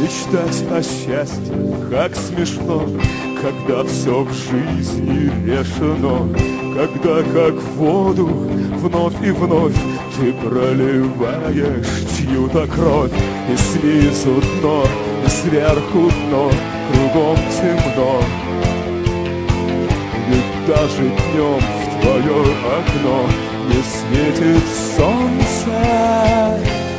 Мечтать о счастье, как смешно, когда все в жизни решено, когда как воду вновь и вновь ты проливаешь чью-то кровь. И снизу дно, и сверху дно, кругом темно. Ведь даже днем в твое окно не светит солнце.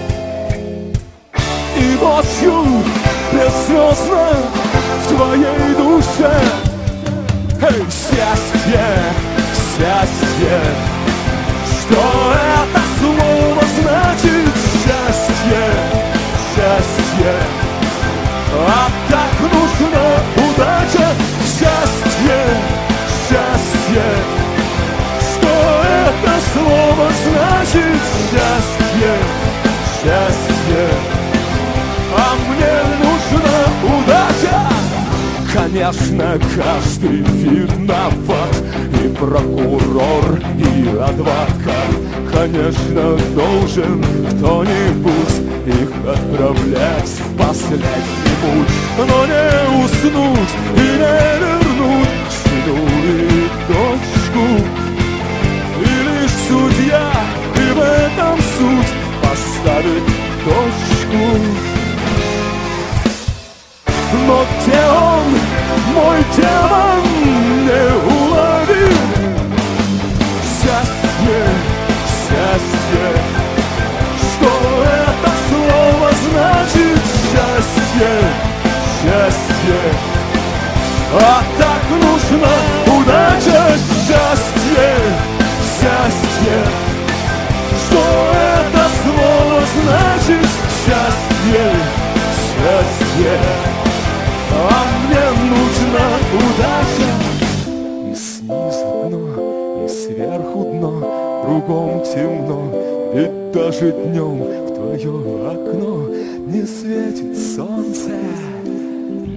И ночью беззвездно в твоей душе, эй, счастье, счастье, что это слово значит? Счастье, счастье, а так нужна удача. Счастье, счастье, что это слово значит? Счастье, счастье, а мне нужна удача. Конечно, каждый виноват, и прокурор, и адвокат. Конечно, должен кто-нибудь их отправлять в последний путь. Но не уснуть и не вернуть сыну и дочку. И лишь судья, и в этом суть, поставит точку. Но где он, мой демон, неуловим? Счастье, счастье, что это слово значит? Счастье, счастье, а так нужна удача. Счастье, счастье, что это слово значит? Счастье, счастье, а мне нужна удача. И снизу дно, и сверху дно, кругом темно. Ведь даже днем в твое окно не светит солнце.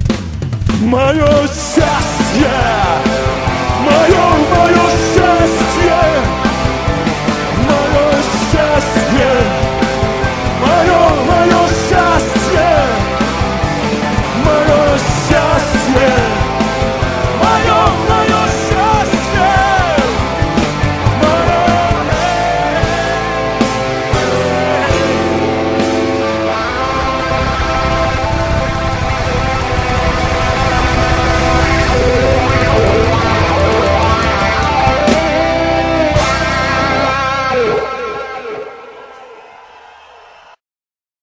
Мое счастье, мое счастье.